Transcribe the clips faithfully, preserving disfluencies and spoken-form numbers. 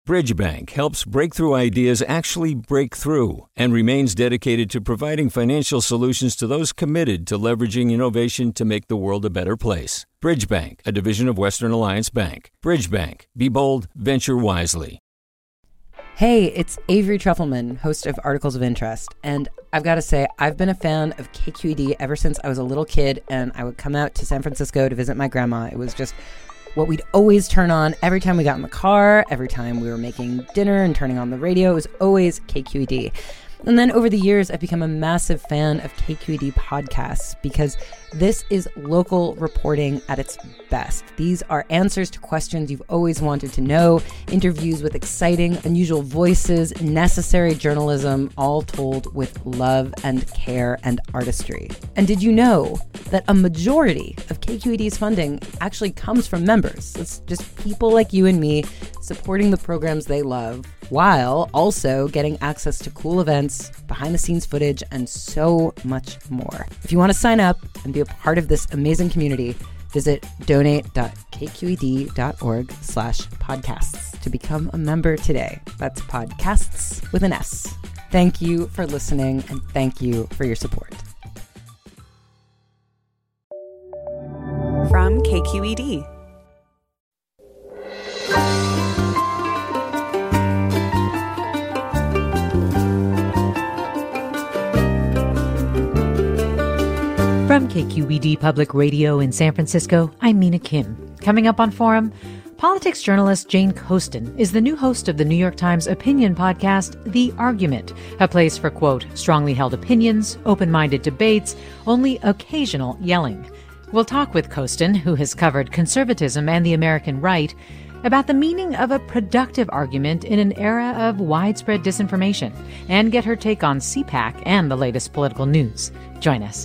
Bridgebank helps breakthrough ideas actually break through and remains dedicated to providing financial solutions to those committed to leveraging innovation to make the world a better place. Bridgebank, a division of Western Alliance Bank. Bridgebank. Be bold, venture wisely. Hey, it's Avery Trufelman, host of Articles of Interest, and I've got to say, I've been a fan of K Q E D ever since I was a little kid, and I would come out to San Francisco to visit my grandma. It was just what we'd always turn on every time we got in the car, every time we were making dinner and turning on the radio. It was always K Q E D. And then over the years, I've become a massive fan of K Q E D podcasts because this is local reporting at its best. These are answers to questions you've always wanted to know, interviews with exciting, unusual voices, necessary journalism, all told with love and care and artistry. And did you know that a majority of K Q E D's funding actually comes from members? It's just people like you and me supporting the programs they love, while also getting access to cool events, behind-the-scenes footage, and so much more. If you want to sign up and be a part of this amazing community, visit donate.kqed.org slash podcasts to become a member today. That's podcasts with an S. Thank you for listening, and thank you for your support. From K Q E D. From K Q E D Public Radio in San Francisco, I'm Mina Kim. Coming up on Forum, politics journalist Jane Coaston is the new host of the New York Times opinion podcast, The Argument, a place for, quote, strongly held opinions, open-minded debates, only occasional yelling. We'll talk with Coaston, who has covered conservatism and the American right, about the meaning of a productive argument in an era of widespread disinformation, and get her take on C PAC and the latest political news. Join us.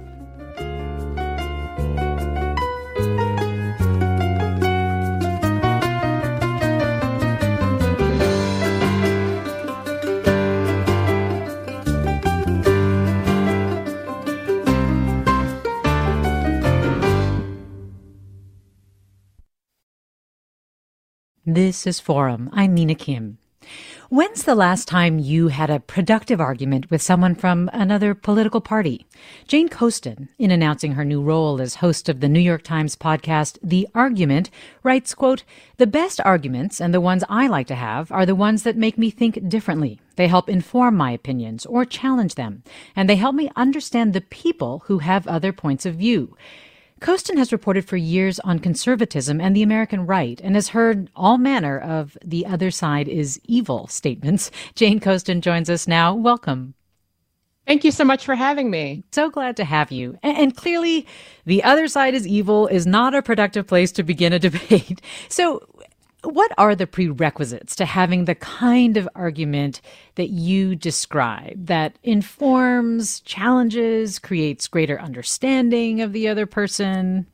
This is Forum. I'm Mina Kim. When's the last time you had a productive argument with someone from another political party? Jane Coaston, in announcing her new role as host of the New York Times podcast, The Argument, writes, quote, "The best arguments and the ones I like to have are the ones that make me think differently. They help inform my opinions or challenge them, and they help me understand the people who have other points of view." Coaston has reported for years on conservatism and the American right and has heard all manner of "the other side is evil" statements. Jane Coaston joins us now. Welcome. Thank you so much for having me. So glad to have you. And, and clearly, the other side is evil is not a productive place to begin a debate. So what are the prerequisites to having the kind of argument that you describe that informs, challenges, creates greater understanding of the other person?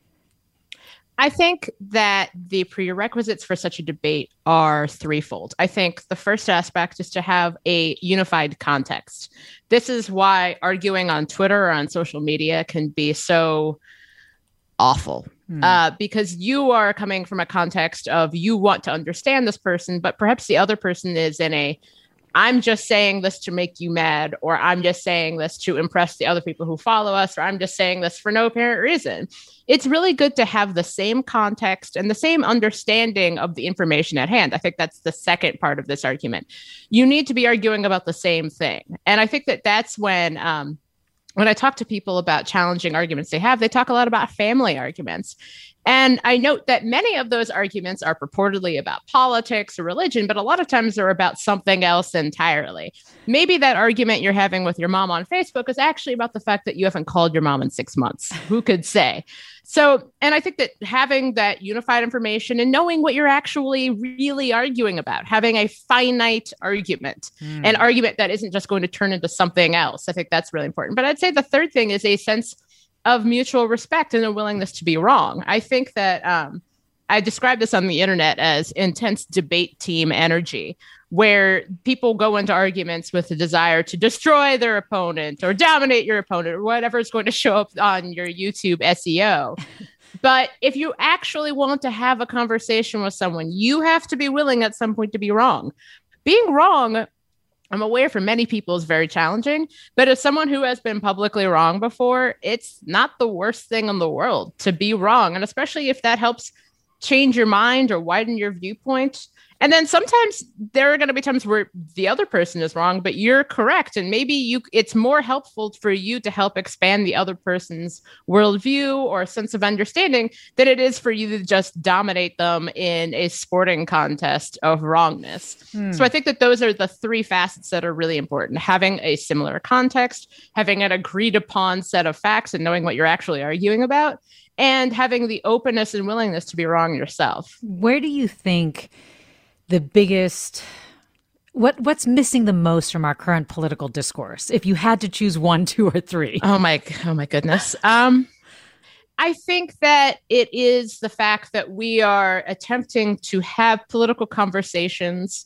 I think that the prerequisites for such a debate are threefold. I think the first aspect is to have a unified context. This is why arguing on Twitter or on social media can be so awful. Hmm. Uh, because you are coming from a context of you want to understand this person, but perhaps the other person is in a, I'm just saying this to make you mad, or I'm just saying this to impress the other people who follow us, or I'm just saying this for no apparent reason. It's really good to have the same context and the same understanding of the information at hand. I think that's the second part of this argument. You need to be arguing about the same thing. And I think that that's when, um, When I talk to people about challenging arguments they have, they talk a lot about family arguments. And I note that many of those arguments are purportedly about politics or religion, but a lot of times they're about something else entirely. Maybe that argument you're having with your mom on Facebook is actually about the fact that you haven't called your mom in six months. Who could say? So, and I think that having that unified information and knowing what you're actually really arguing about, having a finite argument, mm. an argument that isn't just going to turn into something else, I think that's really important. But I'd say the third thing is a sense of mutual respect and a willingness to be wrong. I think that um, I describe this on the internet as intense debate team energy, where people go into arguments with the desire to destroy their opponent or dominate your opponent or whatever is going to show up on your YouTube S E O. But if you actually want to have a conversation with someone, you have to be willing at some point to be wrong. Being wrong, I'm aware for many people is very challenging, but as someone who has been publicly wrong before, it's not the worst thing in the world to be wrong. And especially if that helps change your mind or widen your viewpoint. And then sometimes there are going to be times where the other person is wrong, but you're correct. And maybe you it's more helpful for you to help expand the other person's worldview or sense of understanding than it is for you to just dominate them in a sporting contest of wrongness. Hmm. So I think that those are the three facets that are really important. Having a similar context, having an agreed upon set of facts and knowing what you're actually arguing about, and having the openness and willingness to be wrong yourself. Where do you think the biggest, what what's missing the most from our current political discourse? If you had to choose one, two, or three. Oh my, oh my goodness. Um, I think that it is the fact that we are attempting to have political conversations,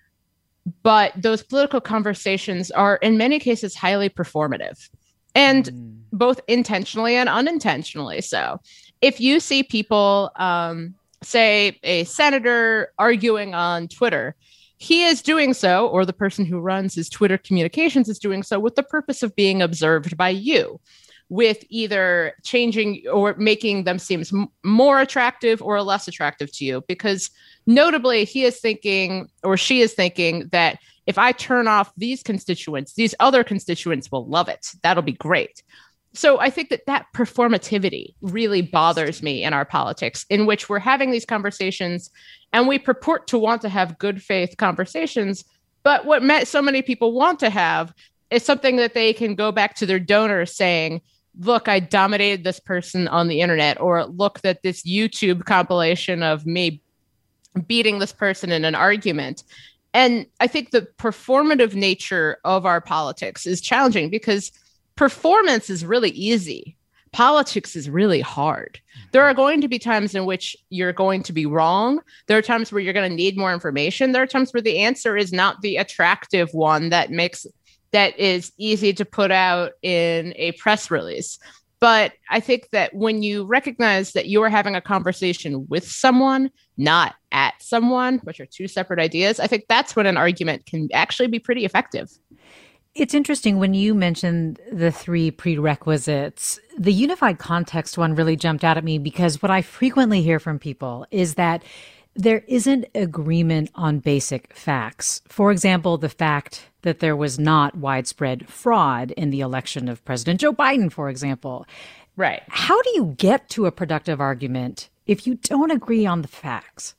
but those political conversations are in many cases highly performative, and mm. both intentionally and unintentionally so. If you see people, um, say a senator arguing on Twitter, he is doing so, or the person who runs his Twitter communications is doing so with the purpose of being observed by you, with either changing or making them seem m- more attractive or less attractive to you. Because notably, he is thinking, or she is thinking, that if I turn off these constituents, these other constituents will love it. That'll be great. So I think that that performativity really bothers me in our politics, in which we're having these conversations and we purport to want to have good faith conversations. But what so many people want to have is something that they can go back to their donors saying, look, I dominated this person on the internet, or look, that this YouTube compilation of me beating this person in an argument. And I think the performative nature of our politics is challenging because performance is really easy. Politics is really hard. There are going to be times in which you're going to be wrong. There are times where you're going to need more information. There are times where the answer is not the attractive one that makes that is easy to put out in a press release. But I think that when you recognize that you are having a conversation with someone, not at someone, which are two separate ideas, I think that's when an argument can actually be pretty effective. It's interesting when you mentioned the three prerequisites. The unified context one really jumped out at me because what I frequently hear from people is that there isn't agreement on basic facts. For example, the fact that there was not widespread fraud in the election of President Joe Biden, for example. Right. How do you get to a productive argument if you don't agree on the facts?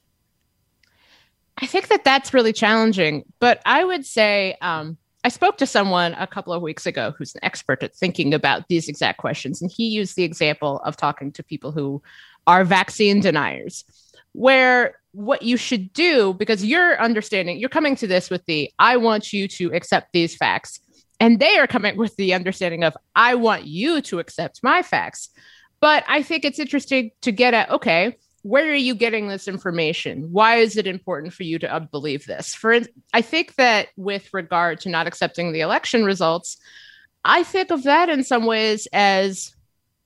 I think that that's really challenging, but I would say, um, I spoke to someone a couple of weeks ago who's an expert at thinking about these exact questions. And he used the example of talking to people who are vaccine deniers, where what you should do, because you're understanding, you're coming to this with the, I want you to accept these facts. And they are coming with the understanding of, I want you to accept my facts. But I think it's interesting to get at, okay, where are you getting this information? Why is it important for you to believe this? For I think that with regard to not accepting the election results, I think of that in some ways as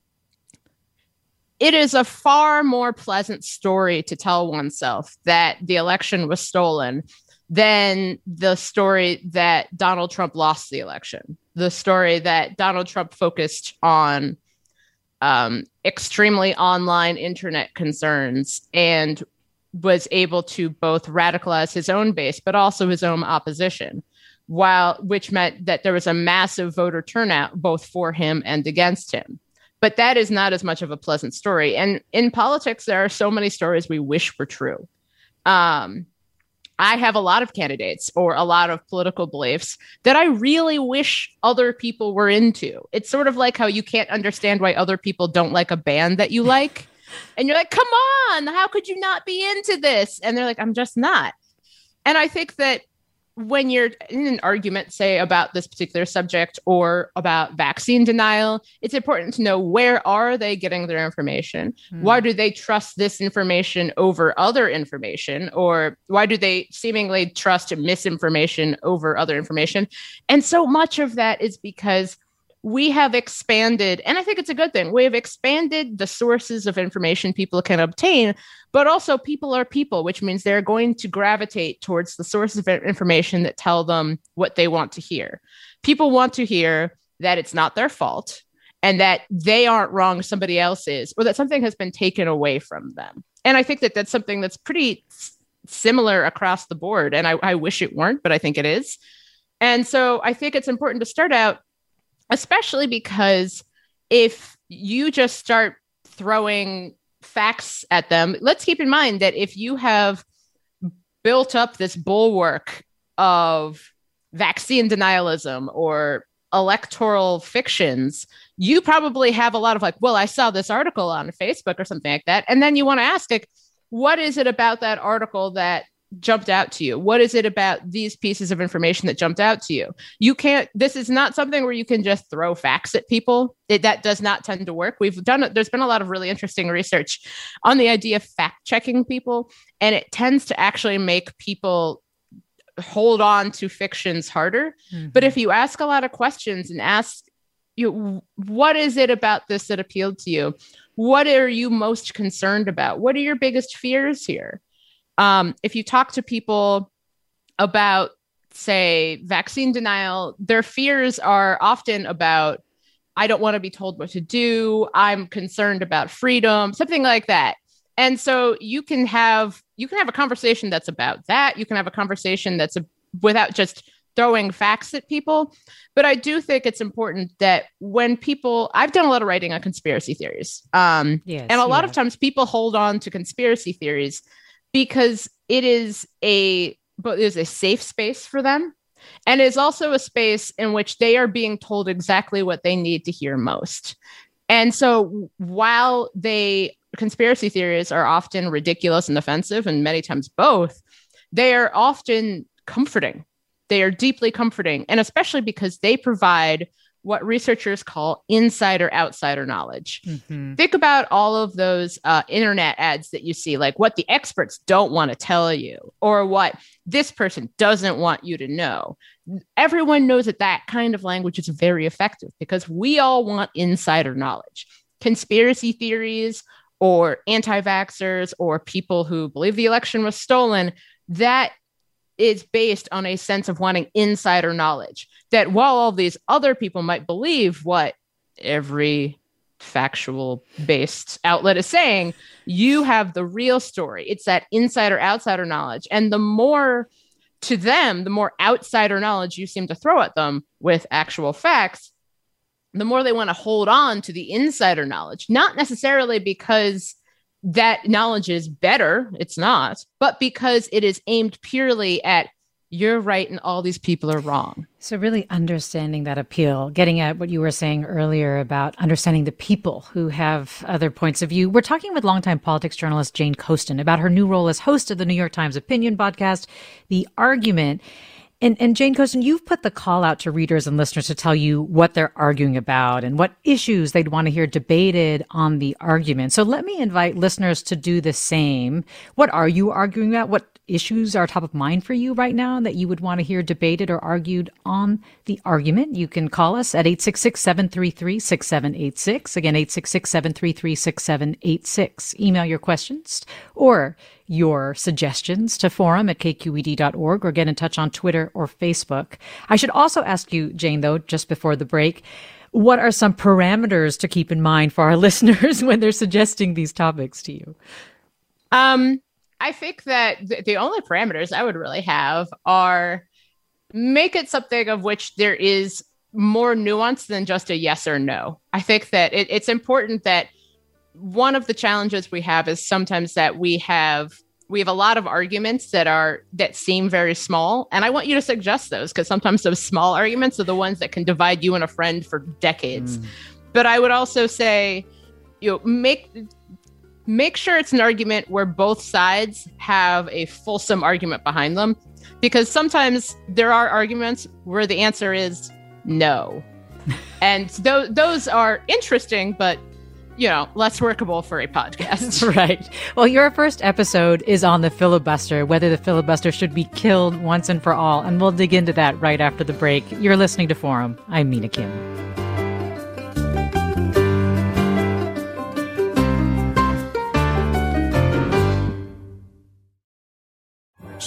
it is a far more pleasant story to tell oneself that the election was stolen than the story that Donald Trump lost the election, the story that Donald Trump focused on Um, extremely online internet concerns and was able to both radicalize his own base, but also his own opposition, while which meant that there was a massive voter turnout both for him and against him. But that is not as much of a pleasant story. And in politics, there are so many stories we wish were true. Um, I have a lot of candidates or a lot of political beliefs that I really wish other people were into. It's sort of like how you can't understand why other people don't like a band that you like. And you're like, come on, how could you not be into this? And they're like, I'm just not. And I think that when you're in an argument, say, about this particular subject or about vaccine denial, it's important to know, where are they getting their information? Mm. Why do they trust this information over other information? Or why do they seemingly trust misinformation over other information? And so much of that is because we have expanded, and I think it's a good thing, we have expanded the sources of information people can obtain, but also people are people, which means they're going to gravitate towards the sources of information that tell them what they want to hear. People want to hear that it's not their fault and that they aren't wrong, somebody else is, or that something has been taken away from them. And I think that that's something that's pretty s- similar across the board. And I, I wish it weren't, but I think it is. And so I think it's important to start out, especially because if you just start throwing facts at them, let's keep in mind that if you have built up this bulwark of vaccine denialism or electoral fictions, you probably have a lot of like, well, I saw this article on Facebook or something like that. And then you want to ask, like, what is it about that article that jumped out to you? What is it about these pieces of information that jumped out to you? You can't, this is not something where you can just throw facts at people. It, that does not tend to work. We've done it. There's been a lot of really interesting research on the idea of fact checking people, and it tends to actually make people hold on to fictions harder. Mm-hmm. But if you ask a lot of questions and ask, you, what is it about this that appealed to you? What are you most concerned about? What are your biggest fears here? Um, if you talk to people about, say, vaccine denial, their fears are often about, I don't want to be told what to do, I'm concerned about freedom, something like that. And so you can have you can have a conversation that's about that. You can have a conversation that's a, without just throwing facts at people. But I do think it's important that when people, I've done a lot of writing on conspiracy theories. Um, yes, and a lot have. of times people hold on to conspiracy theories because it is a but it is a safe space for them. And is also a space in which they are being told exactly what they need to hear most. And so while they conspiracy theories are often ridiculous and offensive, and many times both, they are often comforting. They are deeply comforting, and especially because they provide what researchers call insider-outsider knowledge. Mm-hmm. Think about all of those uh, internet ads that you see, like what the experts don't want to tell you, or what this person doesn't want you to know. Everyone knows that that kind of language is very effective because we all want insider knowledge. Conspiracy theories or anti-vaxxers or people who believe the election was stolen, that is based on a sense of wanting insider knowledge. That while all these other people might believe what every factual based outlet is saying, you have the real story. It's that insider outsider knowledge. And the more to them, the more outsider knowledge you seem to throw at them with actual facts, the more they want to hold on to the insider knowledge, not necessarily because that knowledge is better, it's not, but because it is aimed purely at you're right and all these people are wrong. So really understanding that appeal, getting at what you were saying earlier about understanding the people who have other points of view. We're talking with longtime politics journalist Jane Coaston about her new role as host of the New York Times opinion podcast, The Argument. And, and Jane Coaston, you've put the call out to readers and listeners to tell you what they're arguing about and what issues they'd want to hear debated on The Argument. So let me invite listeners to do the same. What are you arguing about? What issues are top of mind for you right now that you would want to hear debated or argued on The Argument? You can call us at eight six six, seven three three, six seven eight six. Again, eight six six, seven three three, six seven eight six. Email your questions or your suggestions to forum at k q e d dot org or get in touch on Twitter or Facebook. I should also ask you, Jane, though, just before the break, what are some parameters to keep in mind for our listeners when they're suggesting these topics to you? Um, I think that th- the only parameters I would really have are make it something of which there is more nuance than just a yes or no. I think that it, it's important that one of the challenges we have is sometimes that we have we have a lot of arguments that are that seem very small, and I want you to suggest those because sometimes those small arguments are the ones that can divide you and a friend for decades. Mm. But I would also say, you know, make make sure it's an argument where both sides have a fulsome argument behind them, because sometimes there are arguments where the answer is no, and th- those are interesting, but you know, less workable for a podcast. Right. Well, your first episode is on the filibuster, whether the filibuster should be killed once and for all. And we'll dig into that right after the break. You're listening to Forum. I'm Mina Kim.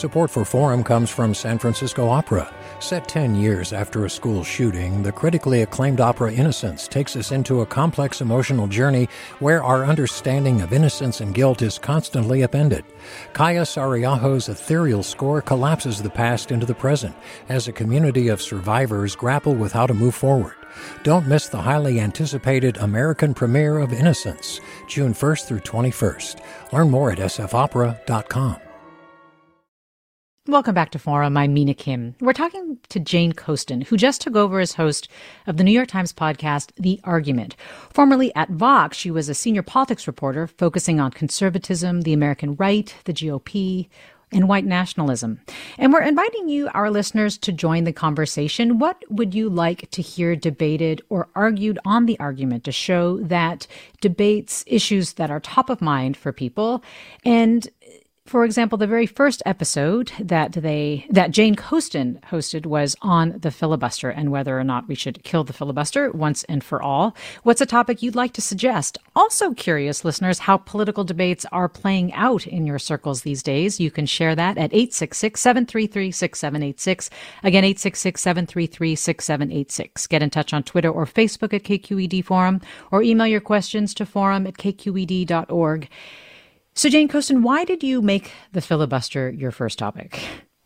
Support for Forum comes from San Francisco Opera. Set ten years after a school shooting, the critically acclaimed opera Innocence takes us into a complex emotional journey where our understanding of innocence and guilt is constantly upended. Kaya Sariaho's ethereal score collapses the past into the present as a community of survivors grapple with how to move forward. Don't miss the highly anticipated American premiere of Innocence, June first through twenty-first. Learn more at s f opera dot com. Welcome back to Forum. I'm Mina Kim. We're talking to Jane Coaston, who just took over as host of the New York Times podcast, The Argument. Formerly at Vox, she was a senior politics reporter focusing on conservatism, the American right, the G O P, and white nationalism. And we're inviting you, our listeners, to join the conversation. What would you like to hear debated or argued on The Argument to show that debates issues that are top of mind for people? And for example, the very first episode that they that Jane Coaston hosted was on the filibuster and whether or not we should kill the filibuster once and for all. What's a topic you'd like to suggest? Also curious, listeners, how political debates are playing out in your circles these days. You can share that at eight six six, seven three three, six seven eight six. Again, eight six six, seven three three, six seven eight six. Get in touch on Twitter or Facebook at K Q E D Forum, or email your questions to forum at k q e d dot org. So, Jane Coaston, why did you make the filibuster your first topic?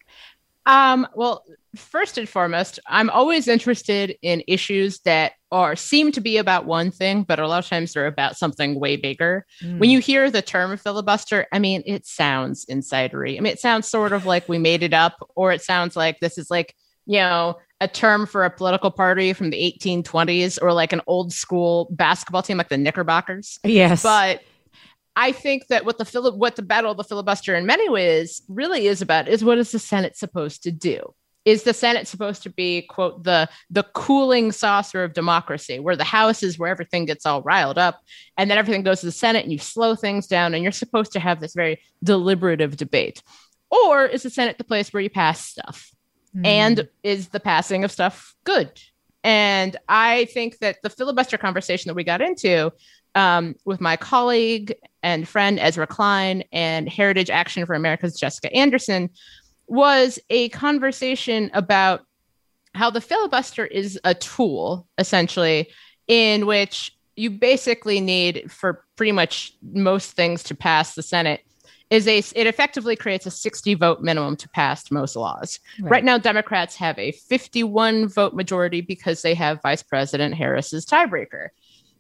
Um, well, first and foremost, I'm always interested in issues that are seem to be about one thing, but a lot of times they're about something way bigger. Mm. When you hear the term filibuster, I mean, it sounds insidery. I mean, it sounds sort of like we made it up, or it sounds like this is like, you know, a term for a political party from the eighteen twenties, or like an old school basketball team like the Knickerbockers. Yes. But I think that what the fili- what the battle of the filibuster in many ways really is about is what is the Senate supposed to do? Is the Senate supposed to be, quote, the the cooling saucer of democracy, where the House is where everything gets all riled up, and then everything goes to the Senate and you slow things down and you're supposed to have this very deliberative debate? Or is the Senate the place where you pass stuff? Mm. And is the passing of stuff good? And I think that the filibuster conversation that we got into Um, with my colleague and friend Ezra Klein and Heritage Action for America's Jessica Anderson was a conversation about how the filibuster is a tool, essentially, in which you basically need, for pretty much most things to pass the Senate, is a it effectively creates a sixty vote minimum to pass most laws. Right. Right now, Democrats have a fifty-one vote majority because they have Vice President Harris's tiebreaker.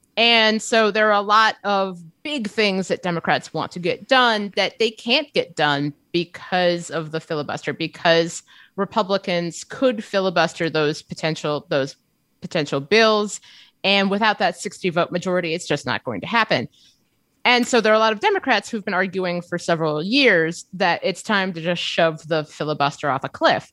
And so there are a lot of big things that Democrats want to get done that they can't get done because of the filibuster, because Republicans could filibuster those potential those potential bills. And without that sixty vote majority, it's just not going to happen. And so there are a lot of Democrats who've been arguing for several years that it's time to just shove the filibuster off a cliff.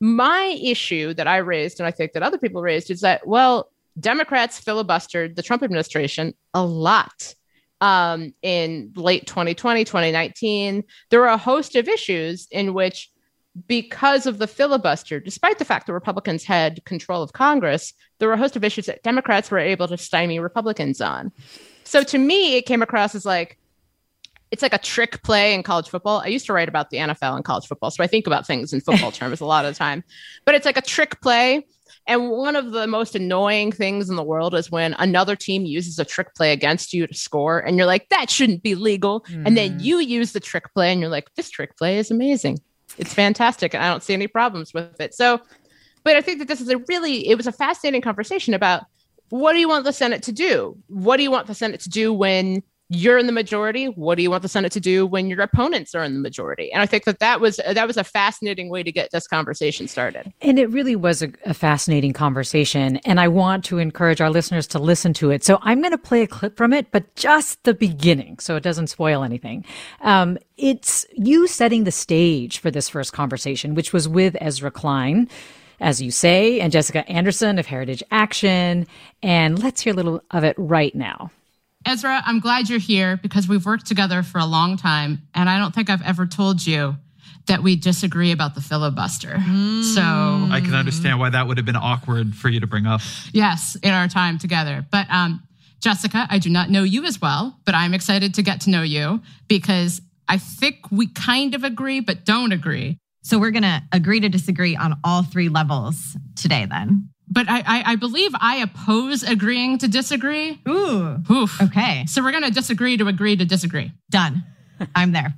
My issue that I raised, and I think that other people raised, is that, well, Democrats filibustered the Trump administration a lot um, in late twenty twenty, twenty nineteen. There were a host of issues in which, because of the filibuster, despite the fact that Republicans had control of Congress, there were a host of issues that Democrats were able to stymie Republicans on. So to me, it came across as like, it's like a trick play in college football. I used to write about the N F L and college football, so I think about things in football terms a lot of the time. But it's like a trick play. And one of the most annoying things in the world is when another team uses a trick play against you to score, and you're like, that shouldn't be legal. Mm. And then you use the trick play, and you're like, this trick play is amazing. It's fantastic. And I don't see any problems with it. So, but I think that this is a really, it was a fascinating conversation about, what do you want the Senate to do? What do you want the Senate to do when you're in the majority? What do you want the Senate to do when your opponents are in the majority? And I think that that was that was a fascinating way to get this conversation started. And it really was a, a fascinating conversation. And I want to encourage our listeners to listen to it. So I'm going to play a clip from it, but just the beginning, so it doesn't spoil anything. Um, it's you setting the stage for this first conversation, which was with Ezra Klein, as you say, and Jessica Anderson of Heritage Action. And let's hear a little of it right now. Ezra, I'm glad you're here because we've worked together for a long time, and I don't think I've ever told you that we disagree about the filibuster. Mm. So I can understand why that would have been awkward for you to bring up. Yes, in our time together. But um, Jessica, I do not know you as well, but I'm excited to get to know you because I think we kind of agree, but don't agree So we're going to agree to disagree on all three levels today then. But I, I, I believe I oppose agreeing to disagree. Ooh. Oof. Okay. So we're going to disagree to agree to disagree. Done. I'm there.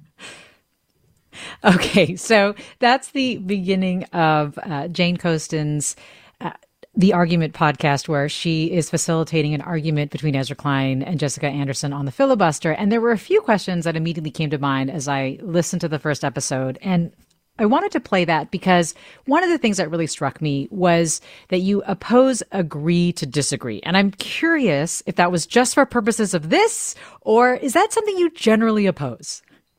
Okay, so that's the beginning of uh, Jane Coaston's uh, The Argument podcast, where she is facilitating an argument between Ezra Klein and Jessica Anderson on the filibuster. And there were a few questions that immediately came to mind as I listened to the first episode. And I wanted to play that because one of the things that really struck me was that you oppose agree to disagree. And I'm curious if that was just for purposes of this, or is that something you generally oppose?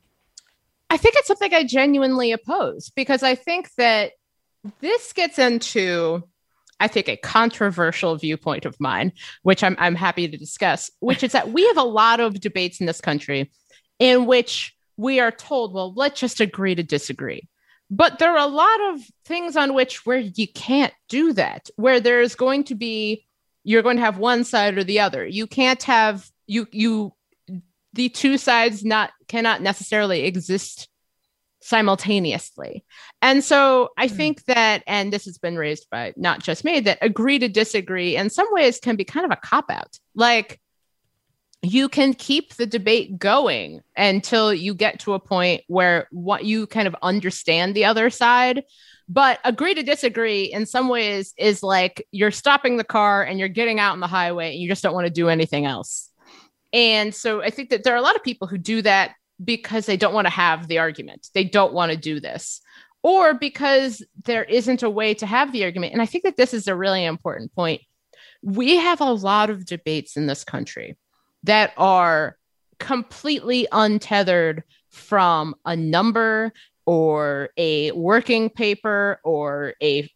I think it's something I genuinely oppose, because I think that this gets into, I think, a controversial viewpoint of mine, which I'm, I'm happy to discuss, which is that we have a lot of debates in this country in which we are told, well, let's just agree to disagree. But there are a lot of things on which where you can't do that, where there's going to be, you're going to have one side or the other. You can't have, you, you, the two sides not cannot necessarily exist simultaneously. And so I mm. think that, and this has been raised by not just me, that agree to disagree in some ways can be kind of a cop-out. Like, you can keep the debate going until you get to a point where what you kind of understand the other side. But agree to disagree in some ways is like you're stopping the car and you're getting out on the highway and you just don't want to do anything else. And so I think that there are a lot of people who do that because they don't want to have the argument. They don't want to do this, or because there isn't a way to have the argument. And I think that this is a really important point. We have a lot of debates in this country that are completely untethered from a number or a working paper or a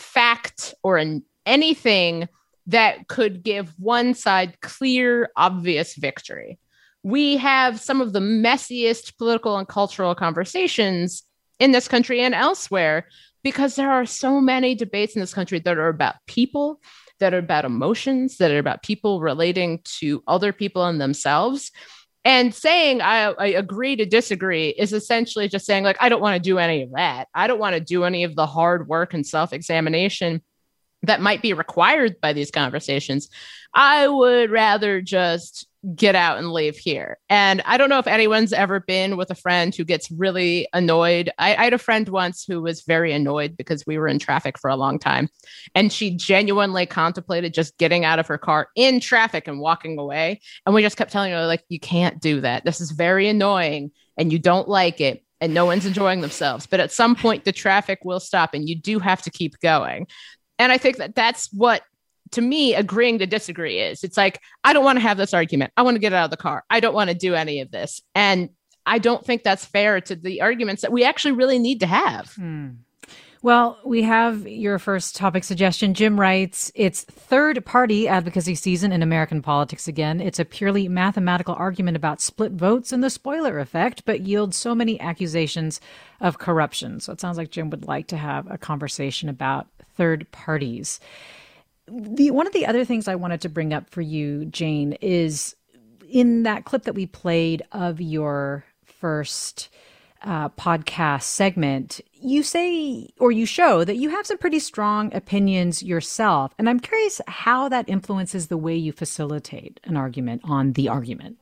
fact or an, anything that could give one side clear, obvious victory. We have some of the messiest political and cultural conversations in this country and elsewhere because there are so many debates in this country that are about people, that are about emotions, that are about people relating to other people and themselves. And saying I, I agree to disagree is essentially just saying, like, I don't want to do any of that. I don't want to do any of the hard work and self-examination that might be required by these conversations. I would rather just get out and leave here. And I don't know if anyone's ever been with a friend who gets really annoyed. I, I had a friend once who was very annoyed because we were in traffic for a long time. And she genuinely contemplated just getting out of her car in traffic and walking away. And we just kept telling her, like, you can't do that. This is very annoying and you don't like it. And no one's enjoying themselves. But at some point, the traffic will stop and you do have to keep going. And I think that that's what, to me, agreeing to disagree is. It's like, I don't want to have this argument. I want to get out of the car. I don't want to do any of this. And I don't think that's fair to the arguments that we actually really need to have. Hmm. Well, we have your first topic suggestion. Jim writes, it's third party advocacy season in American politics again. It's a purely mathematical argument about split votes and the spoiler effect, but yields so many accusations of corruption. So it sounds like Jim would like to have a conversation about third parties. The, one of the other things I wanted to bring up for you, Jane, is in that clip that we played of your first uh, podcast segment, you say, or you show that you have some pretty strong opinions yourself. And I'm curious how that influences the way you facilitate an argument on the argument.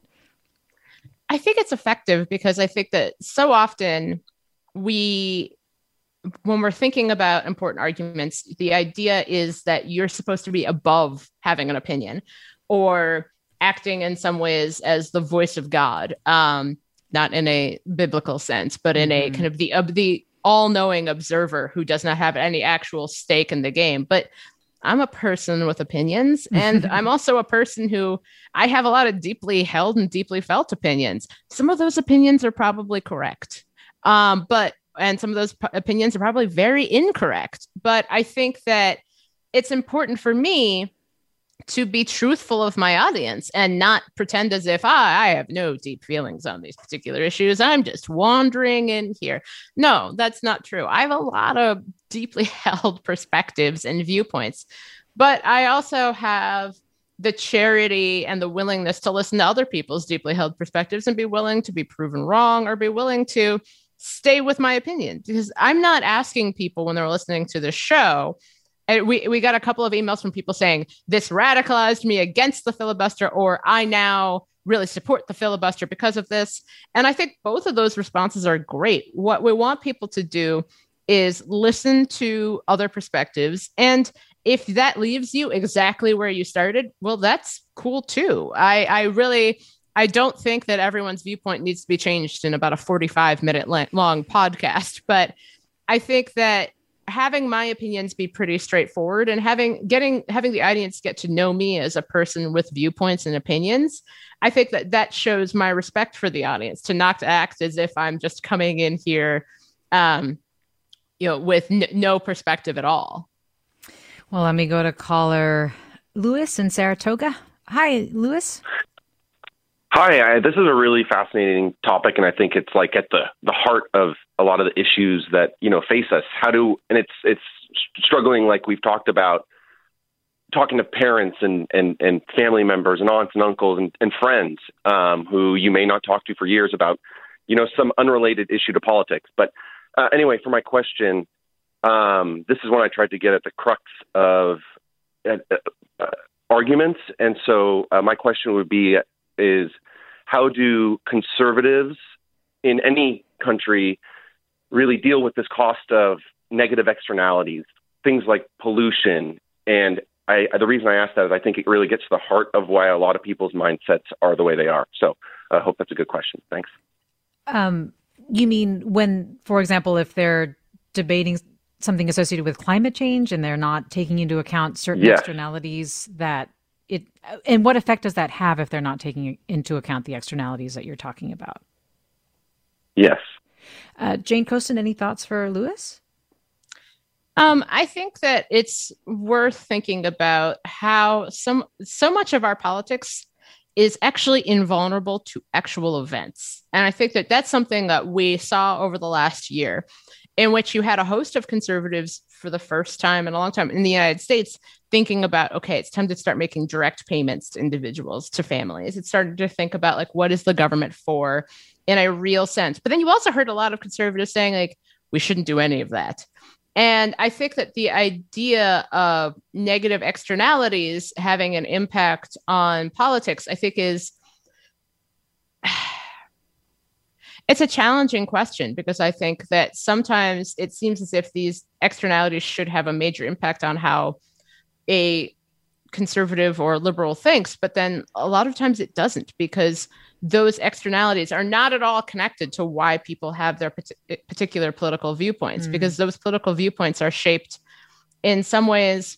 I think it's effective because I think that so often we, when we're thinking about important arguments, the idea is that you're supposed to be above having an opinion or acting in some ways as the voice of God, um, not in a biblical sense, but in mm-hmm. a kind of the, uh, the all-knowing observer who does not have any actual stake in the game. But I'm a person with opinions, and I'm also a person who I have a lot of deeply held and deeply felt opinions. Some of those opinions are probably correct. Um, but And some of those p- opinions are probably very incorrect. But I think that it's important for me to be truthful of my audience and not pretend as if ah, I have no deep feelings on these particular issues. I'm just wandering in here. No, that's not true. I have a lot of deeply held perspectives and viewpoints, but I also have the charity and the willingness to listen to other people's deeply held perspectives and be willing to be proven wrong or be willing to stay with my opinion, because I'm not asking people when they're listening to the show. And we, we got a couple of emails from people saying this radicalized me against the filibuster, or I now really support the filibuster because of this. And I think both of those responses are great. What we want people to do is listen to other perspectives. And if that leaves you exactly where you started, well, that's cool too. I, I really, I don't think that everyone's viewpoint needs to be changed in about a forty-five minute long podcast, but I think that having my opinions be pretty straightforward and having getting having the audience get to know me as a person with viewpoints and opinions, I think that that shows my respect for the audience, to not act as if I'm just coming in here, um, you know, with n- no perspective at all. Well, let me go to caller Lewis in Saratoga. Hi, Lewis. Hi, I, this is a really fascinating topic, and I think it's like at the, the heart of a lot of the issues that, you know, face us. How do, and it's it's struggling, like we've talked about, talking to parents and, and, and family members and aunts and uncles and, and friends um, who you may not talk to for years about, you know, some unrelated issue to politics. But uh, anyway, for my question, um, this is when I tried to get at the crux of uh, uh, arguments. And so uh, my question would be, is how do conservatives in any country really deal with this cost of negative externalities, things like pollution? And I, the reason I ask that is I think it really gets to the heart of why a lot of people's mindsets are the way they are. So I hope that's a good question. Thanks. Um, you mean when, for example, if they're debating something associated with climate change and they're not taking into account certain yes. externalities that It, and what effect does that have if they're not taking into account the externalities that you're talking about? Yes. Uh, Jane Coaston, any thoughts for Lewis? Um, I think that it's worth thinking about how some so much of our politics is actually invulnerable to actual events. And I think that that's something that we saw over the last year, in which you had a host of conservatives for the first time in a long time in the United States thinking about, okay, it's time to start making direct payments to individuals, to families. It started to think about, like, what is the government for in a real sense? But then you also heard a lot of conservatives saying, like, we shouldn't do any of that. And I think that the idea of negative externalities having an impact on politics, I think is, it's a challenging question, because I think that sometimes it seems as if these externalities should have a major impact on how a conservative or liberal thinks, but then a lot of times it doesn't, because those externalities are not at all connected to why people have their particular political viewpoints, mm. because those political viewpoints are shaped in some ways.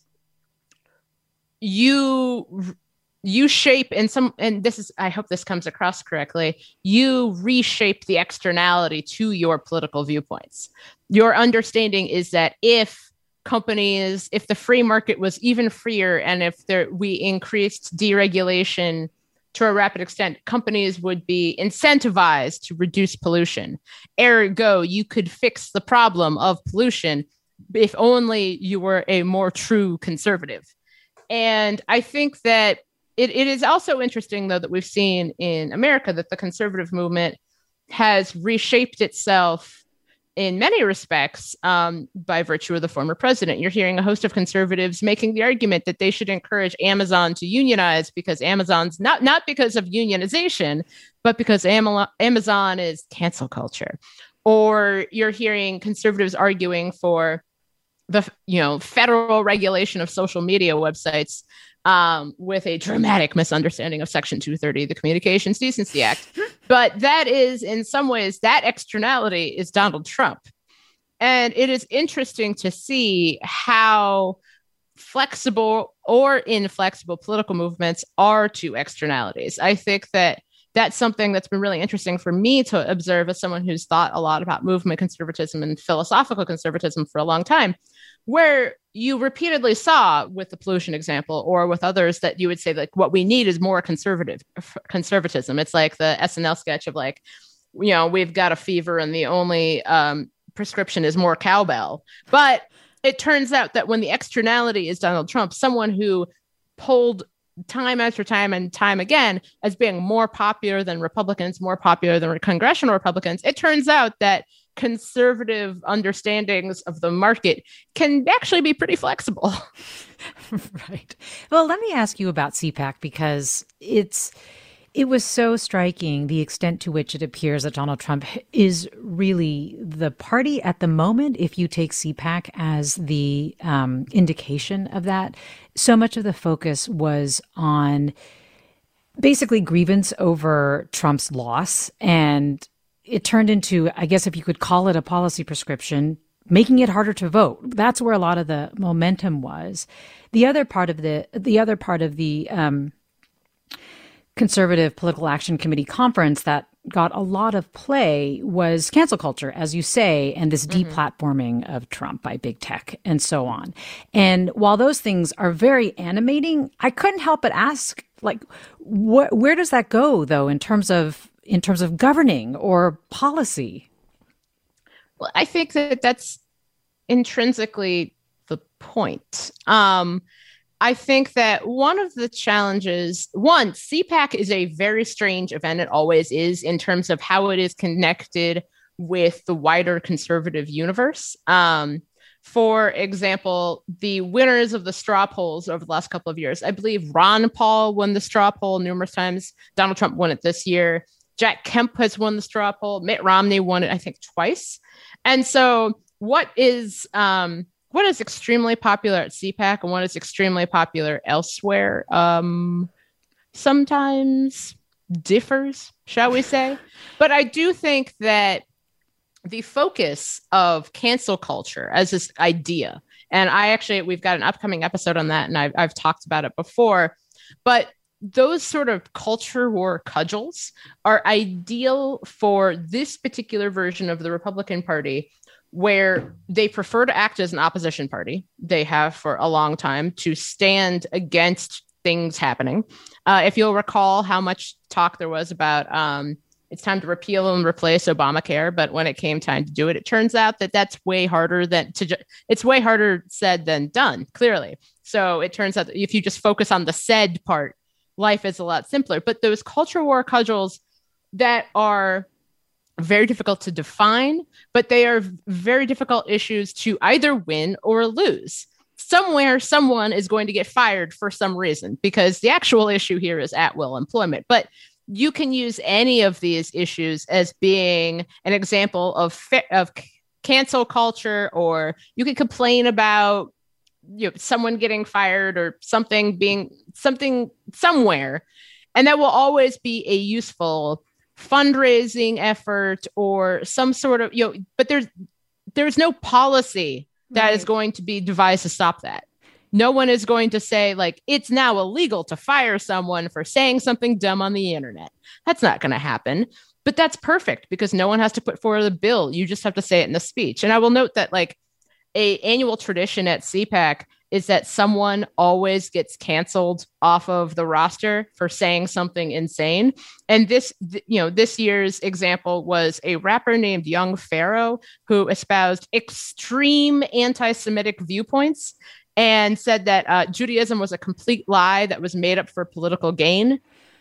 You you shape in some, and this is, I hope this comes across correctly, you reshape the externality to your political viewpoints. Your understanding is that if companies, if the free market was even freer, and if there, we increased deregulation to a rapid extent, companies would be incentivized to reduce pollution. Ergo, you could fix the problem of pollution if only you were a more true conservative. And I think that it, it is also interesting, though, that we've seen in America that the conservative movement has reshaped itself in many respects um, by virtue of the former president. You're hearing a host of conservatives making the argument that they should encourage Amazon to unionize, because Amazon's not, not because of unionization, but because Am- Amazon is cancel culture. Or you're hearing conservatives arguing for the, you know, federal regulation of social media websites um, with a dramatic misunderstanding of Section two thirty of the Communications Decency Act. But that is, in some ways, that externality is Donald Trump. And it is interesting to see how flexible or inflexible political movements are to externalities. I think that that's something that's been really interesting for me to observe as someone who's thought a lot about movement conservatism and philosophical conservatism for a long time, where you repeatedly saw with the pollution example or with others that you would say, like, what we need is more conservative conservatism. It's like the S N L sketch of, like, you know, we've got a fever and the only um, prescription is more cowbell. But it turns out that when the externality is Donald Trump, someone who polled time after time and time again as being more popular than Republicans, more popular than congressional Republicans, it turns out that conservative understandings of the market can actually be pretty flexible. Right. Well, let me ask you about C PAC, because it's it was so striking the extent to which it appears that Donald Trump is really the party at the moment, if you take C PAC as the um, indication of that. So much of the focus was on basically grievance over Trump's loss, and it turned into, I guess if you could call it a policy prescription, making it harder to vote. That's where a lot of the momentum was. The other part of the the other part of the um, Conservative Political Action Committee conference that got a lot of play was cancel culture, as you say, and this mm-hmm. deplatforming of Trump by big tech and so on. And while those things are very animating, I couldn't help but ask, like, wh- where does that go, though, in terms of in terms of governing or policy? Well, I think that that's intrinsically the point. Um, I think that one of the challenges, one, C PAC is a very strange event. It always is, in terms of how it is connected with the wider conservative universe. Um, for example, the winners of the straw polls over the last couple of years, I believe Ron Paul won the straw poll numerous times. Donald Trump won it this year. Jack Kemp has won the straw poll. Mitt Romney won it, I think, twice. And so what is um, what is extremely popular at C PAC and what is extremely popular elsewhere um, sometimes differs, shall we say. But I do think that the focus of cancel culture as this idea, and I actually, we've got an upcoming episode on that, and I've, I've talked about it before, but those sort of culture war cudgels are ideal for this particular version of the Republican Party, where they prefer to act as an opposition party. They have for a long time, to stand against things happening. Uh, if you'll recall how much talk there was about um, it's time to repeal and replace Obamacare, but when it came time to do it, it turns out that that's way harder than to. Ju- it's way harder said than done, clearly. So it turns out that if you just focus on the said part, life is a lot simpler. But those culture war cudgels that are very difficult to define, but they are very difficult issues to either win or lose. Somewhere, someone is going to get fired for some reason, because the actual issue here is at-will employment. But you can use any of these issues as being an example of fa- of cancel culture, or you could complain about, you know, someone getting fired or something being something somewhere, and that will always be a useful fundraising effort or some sort of, you know, but there's there's no policy that right. is going to be devised to stop that. No one is going to say, like, it's now illegal to fire someone for saying something dumb on the internet. That's not going to happen. But that's perfect, because no one has to put forward a bill. You just have to say it in the speech. And I will note that, like, a annual tradition at C PAC is that someone always gets canceled off of the roster for saying something insane. And this, th- you know, this year's example was a rapper named Young Pharaoh, who espoused extreme anti-Semitic viewpoints and said that uh, Judaism was a complete lie that was made up for political gain.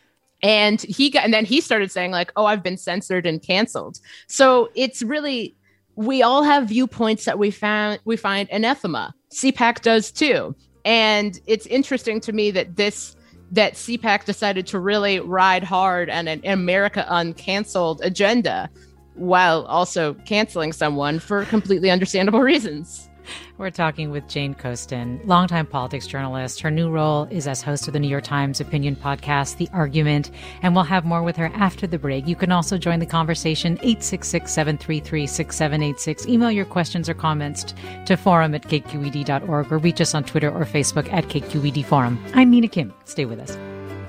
And he got, and then he started saying, like, oh, I've been censored and canceled. So it's really, we all have viewpoints that we found we find anathema. C PAC does too. And it's interesting to me that this that C PAC decided to really ride hard on an America Uncanceled agenda while also canceling someone for completely understandable reasons. We're talking with Jane Coaston, longtime politics journalist. Her new role is as host of the New York Times opinion podcast, The Argument, and we'll have more with her after the break. You can also join the conversation, eight six six, seven three three, six seven eight six. Email your questions or comments to forum at k q e d dot org or reach us on Twitter or Facebook at K Q E D Forum. I'm Mina Kim. Stay with us.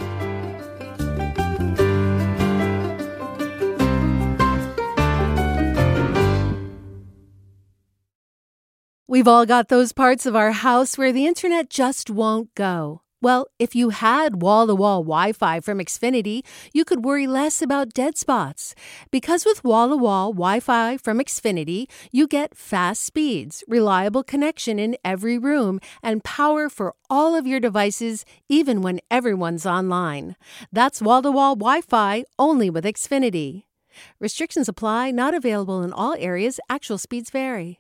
We've all got those parts of our house where the internet just won't go. Well, if you had wall-to-wall Wi-Fi from Xfinity, you could worry less about dead spots. Because with wall-to-wall Wi-Fi from Xfinity, you get fast speeds, reliable connection in every room, and power for all of your devices, even when everyone's online. That's wall-to-wall Wi-Fi only with Xfinity. Restrictions apply, not available in all areas. Actual speeds vary.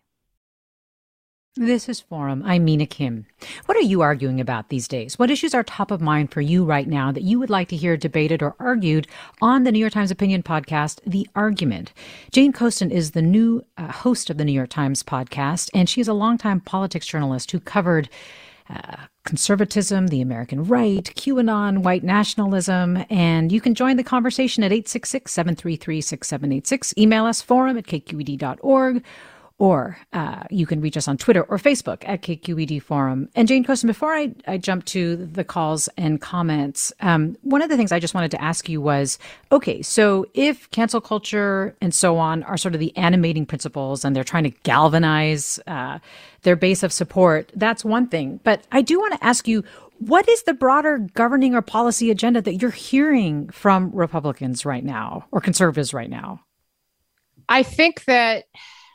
This is Forum. I'm Mina Kim. What are you arguing about these days? What issues are top of mind for you right now that you would like to hear debated or argued on the New York Times opinion podcast, The Argument? Jane Coaston is the new uh, host of the New York Times podcast, and she is a longtime politics journalist who covered uh, conservatism, the American right, QAnon, white nationalism, and you can join the conversation at eight six six, seven three three, six seven eight six. Email us, forum at k q e d dot org. Or uh, you can reach us on Twitter or Facebook at K Q E D Forum. And Jane Coaston, before I, I jump to the calls and comments, um, one of the things I just wanted to ask you was, okay, so if cancel culture and so on are sort of the animating principles and they're trying to galvanize uh, their base of support, that's one thing. But I do want to ask you, what is the broader governing or policy agenda that you're hearing from Republicans right now or conservatives right now? I think that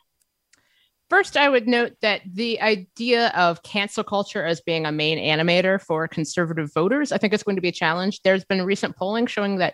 first, I would note that the idea of cancel culture as being a main animator for conservative voters, I think it's going to be a challenge. There's been recent polling showing that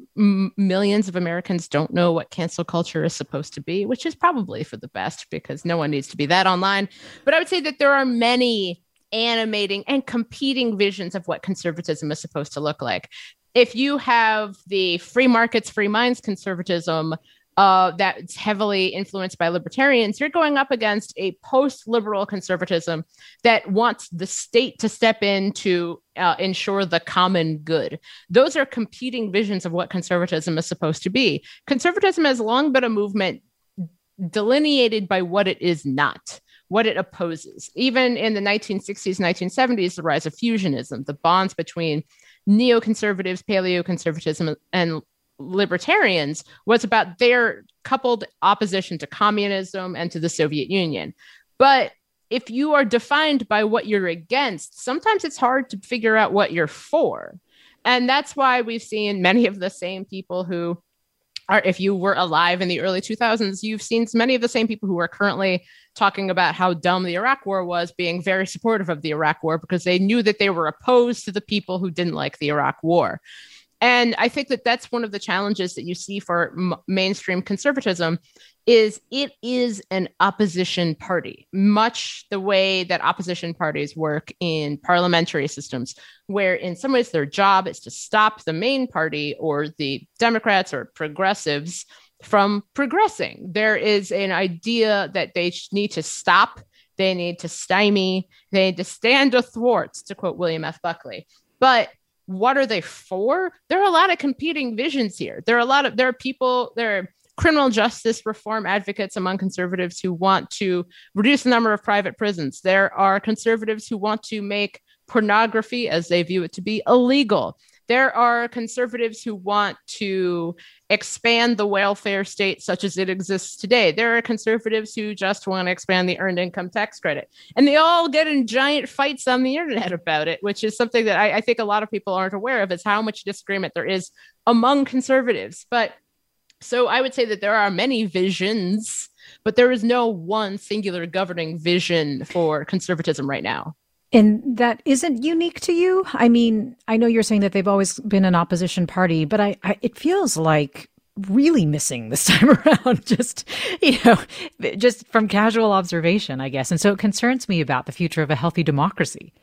m- millions of Americans don't know what cancel culture is supposed to be, which is probably for the best because no one needs to be that online. But I would say that there are many animating and competing visions of what conservatism is supposed to look like. If you have the free markets, free minds conservatism, Uh, that's heavily influenced by libertarians, you're going up against a post-liberal conservatism that wants the state to step in to uh, ensure the common good. Those are competing visions of what conservatism is supposed to be. Conservatism has long been a movement delineated by what it is not, what it opposes. Even in the nineteen sixties, nineteen seventies, the rise of fusionism, the bonds between neoconservatives, paleoconservatism, and libertarians was about their coupled opposition to communism and to the Soviet Union. But if you are defined by what you're against, sometimes it's hard to figure out what you're for. And that's why we've seen many of the same people who are, if you were alive in the early two thousands, you've seen many of the same people who are currently talking about how dumb the Iraq War was, being very supportive of the Iraq War because they knew that they were opposed to the people who didn't like the Iraq War. And I think that that's one of the challenges that you see for m- mainstream conservatism is it is an opposition party, much the way that opposition parties work in parliamentary systems, where in some ways their job is to stop the main party or the Democrats or progressives from progressing. There is an idea that they need to stop, they need to stymie, they need to stand athwart, to quote William F. Buckley. But what are they for? There are a lot of competing visions here. There are a lot of, there are people, there are criminal justice reform advocates among conservatives who want to reduce the number of private prisons. There are conservatives who want to make pornography, as they view it to be, illegal. There are conservatives who want to expand the welfare state such as it exists today. There are conservatives who just want to expand the earned income tax credit. And they all get in giant fights on the internet about it, which is something that I, I think a lot of people aren't aware of, is how much disagreement there is among conservatives. But so I would say that there are many visions, but there is no one singular governing vision for conservatism right now. And that isn't unique to you? I mean, I know you're saying that they've always been an opposition party, but I, I it feels like really missing this time around, just, you know, just from casual observation, I guess. And so it concerns me about the future of a healthy democracy.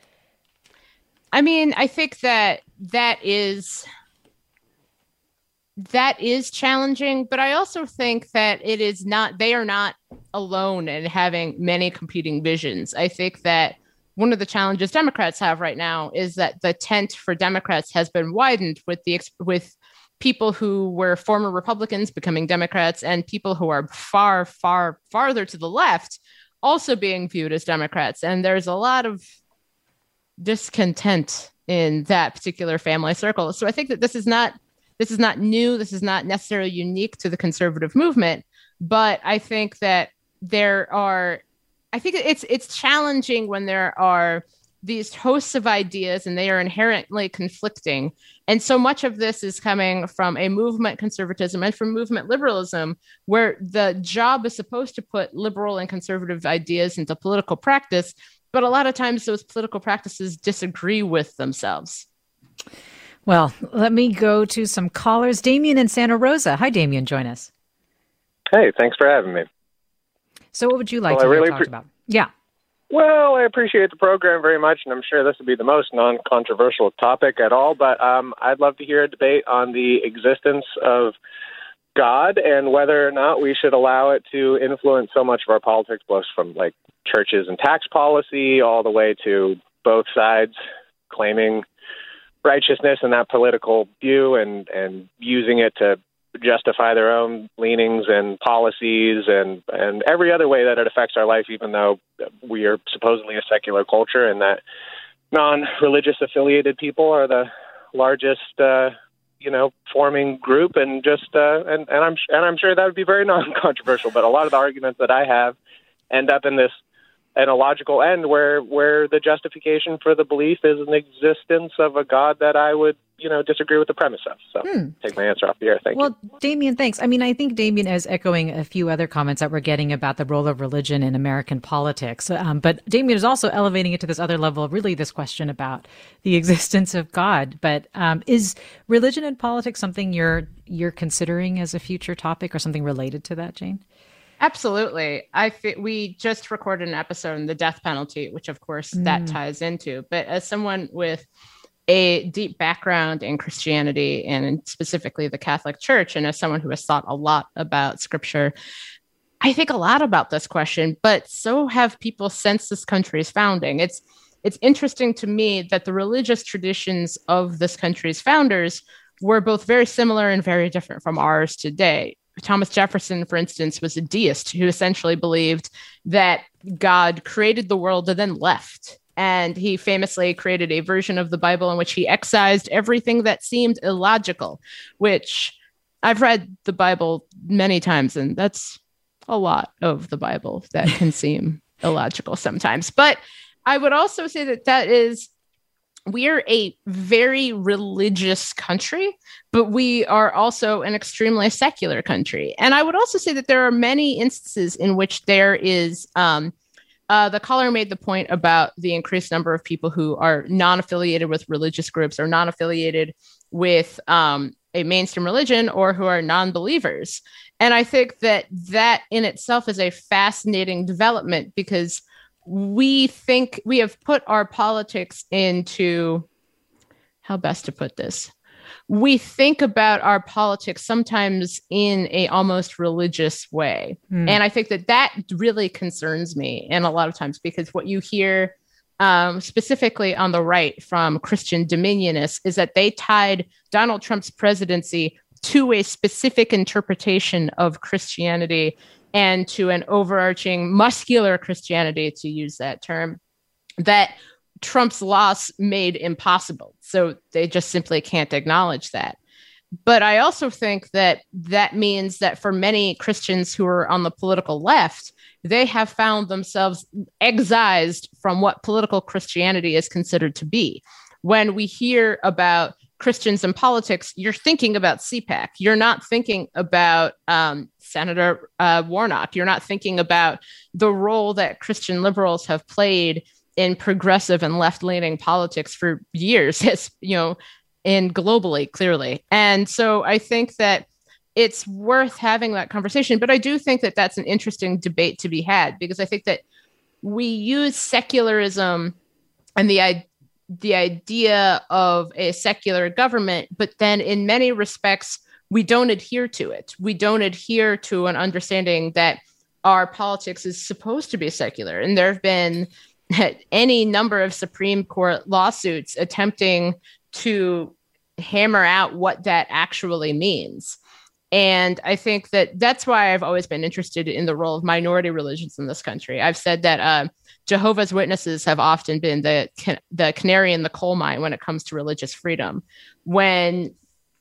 I mean, I think that that is... That is challenging, but I also think that it is not, they are not alone in having many competing visions. I think that one of the challenges Democrats have right now is that the tent for Democrats has been widened with the with people who were former Republicans becoming Democrats and people who are far, far, farther to the left also being viewed as Democrats. And there's a lot of discontent in that particular family circle. So I think that this is not This is not new. This is not necessarily unique to the conservative movement, but I think that there are, I think it's it's challenging when there are these hosts of ideas and they are inherently conflicting. And so much of this is coming from a movement conservatism and from movement liberalism, where the job is supposed to put liberal and conservative ideas into political practice, but a lot of times those political practices disagree with themselves. Well, let me go to some callers. Damien in Santa Rosa. Hi, Damien. Join us. Hey, thanks for having me. So what would you like well, to I hear really talked pre- about? Yeah. Well, I appreciate the program very much, and I'm sure this would be the most non-controversial topic at all, but um, I'd love to hear a debate on the existence of God and whether or not we should allow it to influence so much of our politics, both from like churches and tax policy all the way to both sides claiming righteousness in that political view and, and using it to justify their own leanings and policies and, and every other way that it affects our life, even though we are supposedly a secular culture and that non-religious affiliated people are the largest, uh, you know, forming group. And just, uh, and, and I'm, and I'm sure that would be very non-controversial, but a lot of the arguments that I have end up in this, in a logical end where, where the justification for the belief is an existence of a God that I would, you know, disagree with the premise of. So hmm. take my answer off the air. Thank well, you. Well, Damien, thanks. I mean, I think Damien is echoing a few other comments that we're getting about the role of religion in American politics. Um, but Damien is also elevating it to this other level of really this question about the existence of God. But um, is religion and politics something you're you're considering as a future topic or something related to that, Jane? Absolutely. I th- we just recorded an episode on the death penalty, which of course mm. that ties into. But as someone with a deep background in Christianity and specifically the Catholic Church, and as someone who has thought a lot about Scripture, I think a lot about this question. But so have people since this country's founding. It's it's interesting to me that the religious traditions of this country's founders were both very similar and very different from ours today. Thomas Jefferson, for instance, was a deist who essentially believed that God created the world and then left. And he famously created a version of the Bible in which he excised everything that seemed illogical, which I've read the Bible many times, and that's a lot of the Bible that can seem illogical sometimes. But I would also say that that is we're a very religious country, but we are also an extremely secular country. And I would also say that there are many instances in which there is, um, uh, the caller made the point about the increased number of people who are non-affiliated with religious groups or non-affiliated with um, a mainstream religion or who are non-believers. And I think that that in itself is a fascinating development because we think we have put our politics into, how best to put this? We think about our politics sometimes in a almost religious way. Mm. And I think that that really concerns me. And a lot of times, because what you hear um, specifically on the right from Christian dominionists is that they tied Donald Trump's presidency to a specific interpretation of Christianity and to an overarching muscular Christianity, to use that term, that Trump's loss made impossible. So they just simply can't acknowledge that. But I also think that that means that for many Christians who are on the political left, they have found themselves excised from what political Christianity is considered to be. When we hear about Christians in politics, you're thinking about C PAC. You're not thinking about um, Senator uh, Warnock. You're not thinking about the role that Christian liberals have played in progressive and left-leaning politics for years, it's, you know, and globally, clearly. And so I think that it's worth having that conversation. But I do think that that's an interesting debate to be had, because I think that we use secularism and the idea the idea of a secular government, but then in many respects, we don't adhere to it. We don't adhere to an understanding that our politics is supposed to be secular. And there have been any number of Supreme Court lawsuits attempting to hammer out what that actually means. And I think that that's why I've always been interested in the role of minority religions in this country. I've said that uh, Jehovah's Witnesses have often been the can- the canary in the coal mine when it comes to religious freedom. When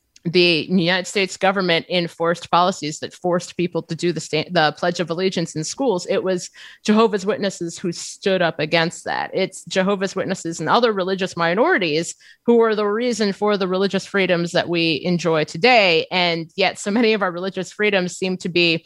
the United States government enforced policies that forced people to do the sta- the Pledge of Allegiance in schools, it was Jehovah's Witnesses who stood up against that. It's Jehovah's Witnesses and other religious minorities who are the reason for the religious freedoms that we enjoy today. And yet so many of our religious freedoms seem to be,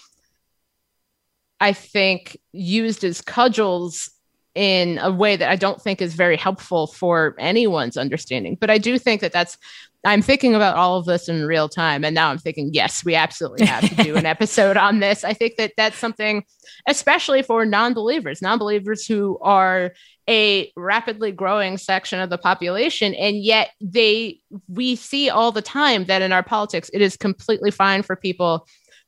I think, used as cudgels in a way that I don't think is very helpful for anyone's understanding. But I do think that that's I'm thinking about all of this in real time. And now I'm thinking, yes, we absolutely have to do an episode on this. I think that that's something, especially for non-believers, non-believers who are a rapidly growing section of the population. And yet they, we see all the time that in our politics, it is completely fine for people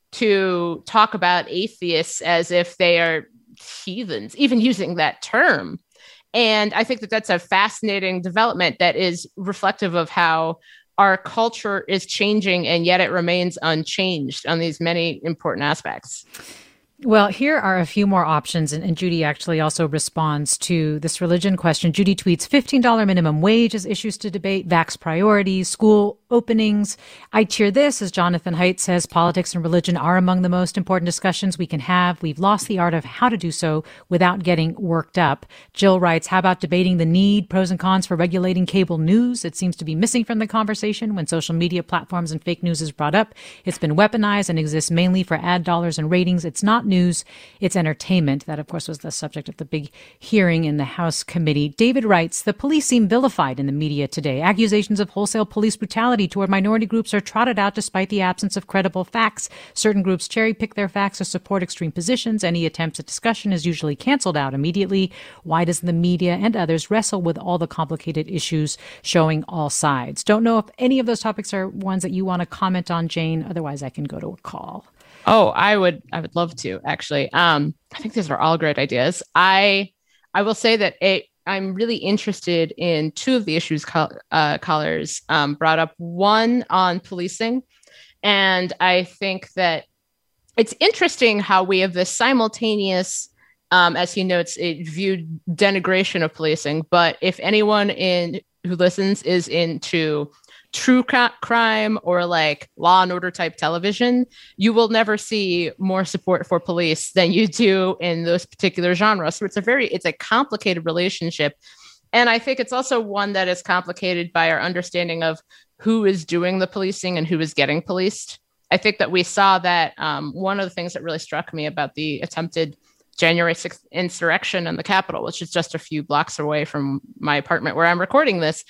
to talk about atheists as if they are heathens, even using that term. And I think that that's a fascinating development that is reflective of how our culture is changing, and yet it remains unchanged on these many important aspects. Well, here are a few more options, and, and Judy actually also responds to this religion question. Judy tweets, fifteen dollars minimum wage as issues to debate, vax priorities, school openings. I cheer this, as Jonathan Haidt says, politics and religion are among the most important discussions we can have. We've lost the art of how to do so without getting worked up. Jill writes, how about debating the need, pros and cons for regulating cable news? It seems to be missing from the conversation when social media platforms and fake news is brought up. It's been weaponized and exists mainly for ad dollars and ratings. It's not news, it's entertainment. That, of course, was the subject of the big hearing in the House committee. David writes, the police seem vilified in the media today. Accusations of wholesale police brutality toward minority groups are trotted out despite the absence of credible facts. Certain groups cherry pick their facts to support extreme positions. Any attempts at discussion is usually canceled out immediately. Why does the media and others wrestle with all the complicated issues showing all sides? Don't know if any of those topics are ones that you want to comment on, Jane. Otherwise, I can go to a call. Oh, I would, I would love to, actually. Um, I think these are all great ideas. I, I will say that it, I'm really interested in two of the issues call, uh, callers um, brought up. One on policing, and I think that it's interesting how we have this simultaneous, um, as he notes, it viewed denigration of policing. But if anyone in who listens is into true crime or like Law and Order type television, you will never see more support for police than you do in those particular genres. So it's a very, it's a complicated relationship. And I think it's also one that is complicated by our understanding of who is doing the policing and who is getting policed. I think that we saw that um, one of the things that really struck me about the attempted January sixth insurrection in the Capitol, which is just a few blocks away from my apartment where I'm recording this,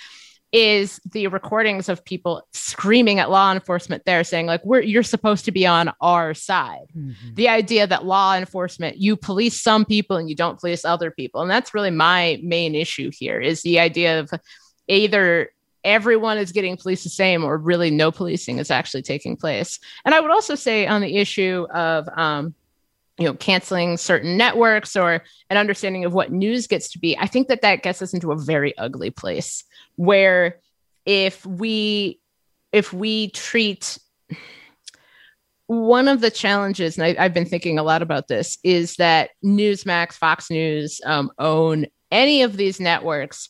is the recordings of people screaming at law enforcement there saying, like, we're, you're supposed to be on our side. Mm-hmm. The idea that law enforcement, you police some people and you don't police other people. And that's really my main issue here, is the idea of either everyone is getting policed the same or really no policing is actually taking place. And I would also say on the issue of, um, you know, canceling certain networks or an understanding of what news gets to be, I think that that gets us into a very ugly place where if we if we treat one of the challenges, and I, I've been thinking a lot about this, is that Newsmax, Fox News um, own any of these networks.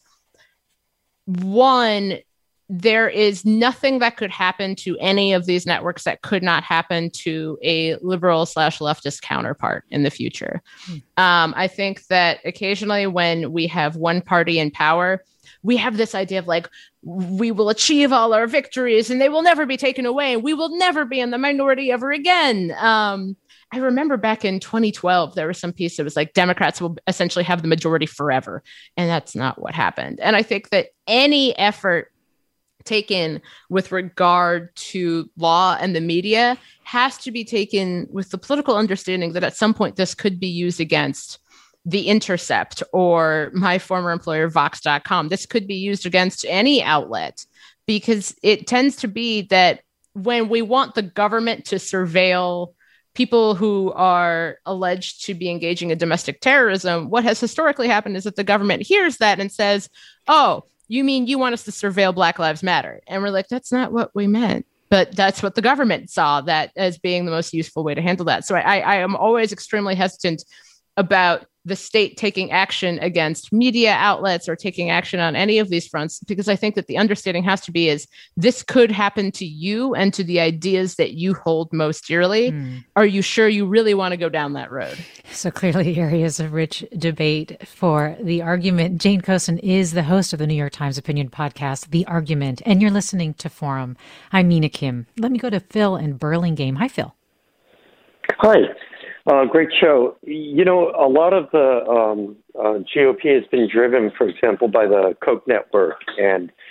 One, there is nothing that could happen to any of these networks that could not happen to a liberal slash leftist counterpart in the future. Hmm. Um, I think that occasionally when we have one party in power, we have this idea of like, we will achieve all our victories and they will never be taken away. We will never be in the minority ever again. Um, I remember back in twenty twelve, there was some piece that was like, Democrats will essentially have the majority forever. And that's not what happened. And I think that any effort taken with regard to law and the media has to be taken with the political understanding that at some point this could be used against The Intercept or my former employer, Vox dot com. This could be used against any outlet, because it tends to be that when we want the government to surveil people who are alleged to be engaging in domestic terrorism, what has historically happened is that the government hears that and says, oh, you mean you want us to surveil Black Lives Matter? And we're like, that's not what we meant. But that's what the government saw that as being the most useful way to handle that. So I, I am always extremely hesitant about the state taking action against media outlets or taking action on any of these fronts, because I think that the understanding has to be is this could happen to you and to the ideas that you hold most dearly. Mm. Are you sure you really want to go down that road? So clearly areas of rich debate for The Argument. Jane Coaston is the host of the New York Times opinion podcast, The Argument, and you're listening to Forum. I'm Mina Kim. Let me go to Phil in Burlingame. Hi, Phil. Hi. Uh, great show. You know, a lot of the um, uh, G O P has been driven, for example, by the Koch network. And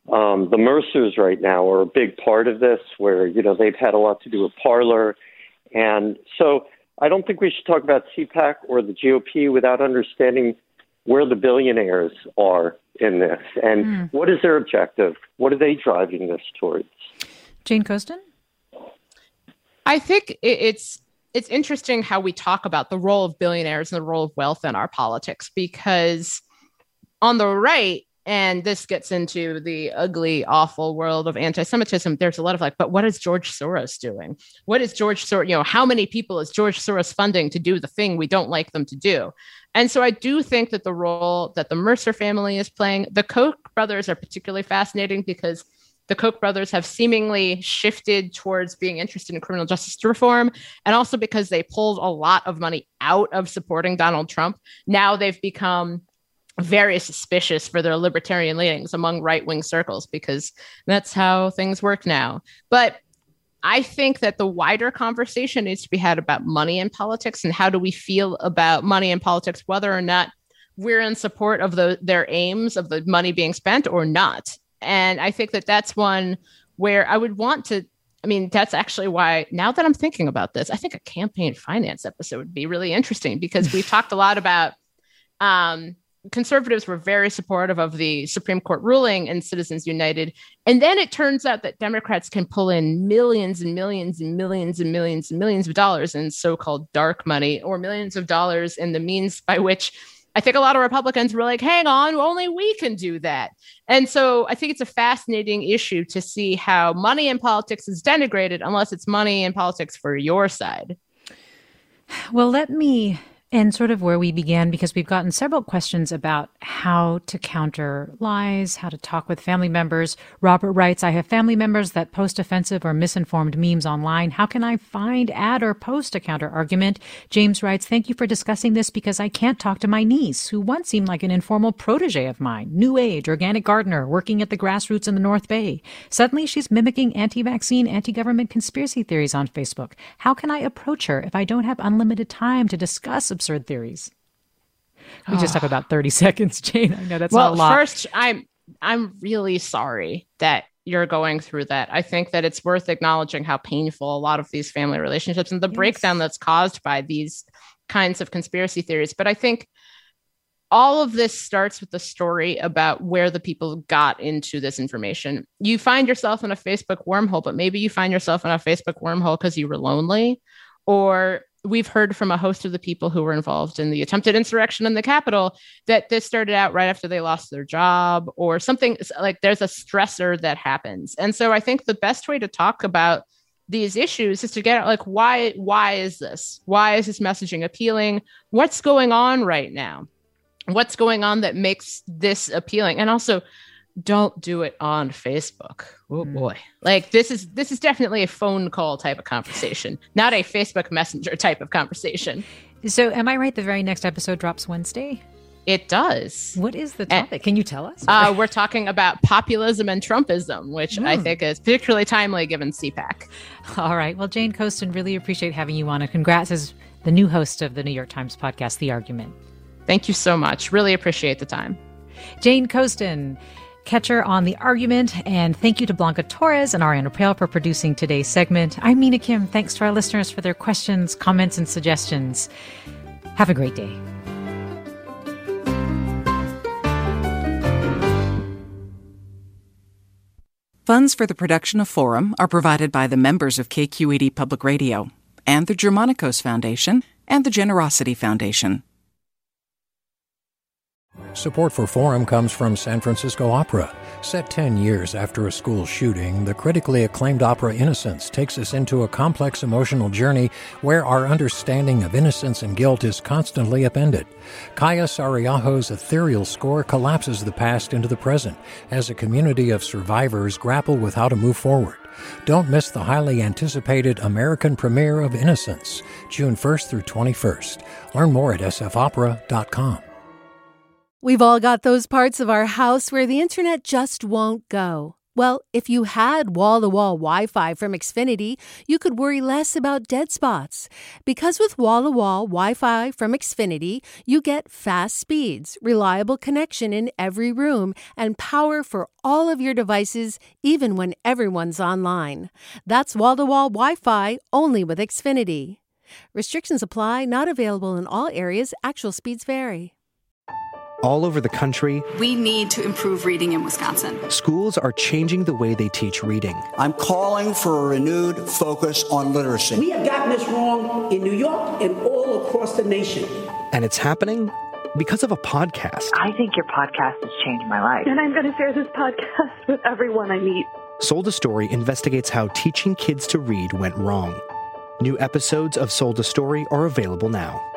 Um, the Mercers right now are a big part of this, where, you know, they've had a lot to do with Parler. And so I don't think we should talk about C PAC or the G O P without understanding where the billionaires are in this and mm. what is their objective? What are they driving this towards? Jane Coaston? I think it's it's interesting how we talk about the role of billionaires and the role of wealth in our politics, because on the right, and this gets into the ugly, awful world of anti-Semitism, there's a lot of like, but what is George Soros doing? What is George Soros, you know, how many people is George Soros funding to do the thing we don't like them to do? And so I do think that the role that the Mercer family is playing, the Koch brothers are particularly fascinating because the Koch brothers have seemingly shifted towards being interested in criminal justice reform, and also because they pulled a lot of money out of supporting Donald Trump. Now they've become very suspicious for their libertarian leanings among right-wing circles, because that's how things work now. But I think that the wider conversation needs to be had about money in politics and how do we feel about money in politics, whether or not we're in support of the, their aims of the money being spent or not. And I think that that's one where I would want to, I mean, that's actually why, now that I'm thinking about this, I think a campaign finance episode would be really interesting, because we've talked a lot about, um, conservatives were very supportive of the Supreme Court ruling in Citizens United. And then it turns out that Democrats can pull in millions and millions and millions and millions and millions of dollars in so-called dark money, or millions of dollars in the means by which I think a lot of Republicans were like, hang on, only we can do that. And so I think it's a fascinating issue to see how money in politics is denigrated unless it's money in politics for your side. Well, let me end sort of where we began, because we've gotten several questions about how to counter lies, how to talk with family members. Robert writes, I have family members that post offensive or misinformed memes online. How can I find, add, or post a counter argument? James writes, thank you for discussing this, because I can't talk to my niece, who once seemed like an informal protege of mine, new age, organic gardener, working at the grassroots in the North Bay. Suddenly she's mimicking anti-vaccine, anti-government conspiracy theories on Facebook. How can I approach her if I don't have unlimited time to discuss absurd theories? We just have about thirty seconds, Jane. I know that's well, not a lot. Well, first, I'm I'm really sorry that you're going through that. I think that it's worth acknowledging how painful a lot of these family relationships and the yes. breakdown that's caused by these kinds of conspiracy theories. But I think all of this starts with the story about where the people got into this information. You find yourself in a Facebook wormhole, but maybe you find yourself in a Facebook wormhole because you were lonely, or we've heard from a host of the people who were involved in the attempted insurrection in the Capitol that this started out right after they lost their job, or something like there's a stressor that happens. And so I think the best way to talk about these issues is to get like, why, why is this? Why is this messaging appealing? What's going on right now? What's going on that makes this appealing? And also, don't do it on Facebook. Oh boy. Like this is this is definitely a phone call type of conversation, not a Facebook Messenger type of conversation. So am I right? The very next episode drops Wednesday? It does. What is the topic? And, Can you tell us? Uh, we're talking about populism and Trumpism, which mm. I think is particularly timely given C PAC. All right. Well, Jane Coaston, really appreciate having you on. And congrats as the new host of the New York Times podcast, The Argument. Thank you so much. Really appreciate the time. Jane Coaston. Catch her on The Argument. And thank you to Blanca Torres and Ariana Prale for producing today's segment. I'm Mina Kim. Thanks to our listeners for their questions, comments, and suggestions. Have a great day. Funds for the production of Forum are provided by the members of K Q E D Public Radio and the Germanicos Foundation and the Generosity Foundation. Support for Forum comes from San Francisco Opera. Set ten years after a school shooting, the critically acclaimed opera Innocence takes us into a complex emotional journey where our understanding of innocence and guilt is constantly upended. Kaya Sariaho's ethereal score collapses the past into the present as a community of survivors grapple with how to move forward. Don't miss the highly anticipated American premiere of Innocence, June first through twenty-first. Learn more at s f opera dot com. We've all got those parts of our house where the internet just won't go. Well, if you had wall-to-wall Wi-Fi from Xfinity, you could worry less about dead spots. Because with wall-to-wall Wi-Fi from Xfinity, you get fast speeds, reliable connection in every room, and power for all of your devices, even when everyone's online. That's wall-to-wall Wi-Fi only with Xfinity. Restrictions apply, not available in all areas. Actual speeds vary. All over the country, we need to improve reading in Wisconsin. Schools are changing the way they teach reading. I'm calling for a renewed focus on literacy. We have gotten this wrong in New York and all across the nation. And it's happening because of a podcast. I think your podcast has changed my life. And I'm going to share this podcast with everyone I meet. Sold a Story investigates how teaching kids to read went wrong. New episodes of Sold a Story are available now.